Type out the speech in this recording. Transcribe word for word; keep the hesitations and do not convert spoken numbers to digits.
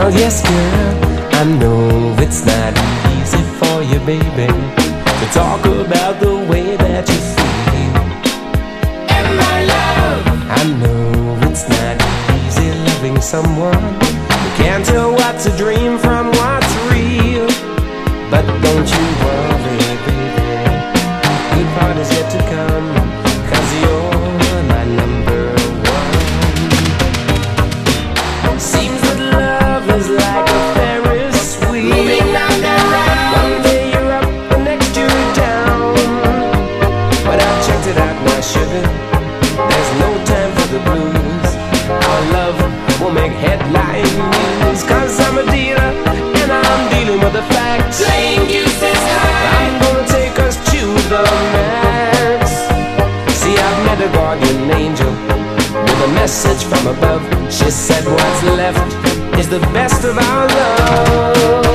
Well, yes, girl, I know it's not easy for you, baby, to talk about the way that you feel. And my love, I know it's not easy loving someone who can't tell what's a dream from what's real. But don't you worry, baby, good part is yet to come, 'cause you're my number one. Seems that love is like a Ferris wheel, moving round and round. One day you're up, the next you're down. But I've checked it out now, sugar, there's no time for the blues. Our love will make headline news, 'cause I'm a dealer and I'm dealing with the facts. Playing deuces high, I'm gonna take us to the max. See, I've met a guardian angel with a message from above. She said what's left is the best of our love.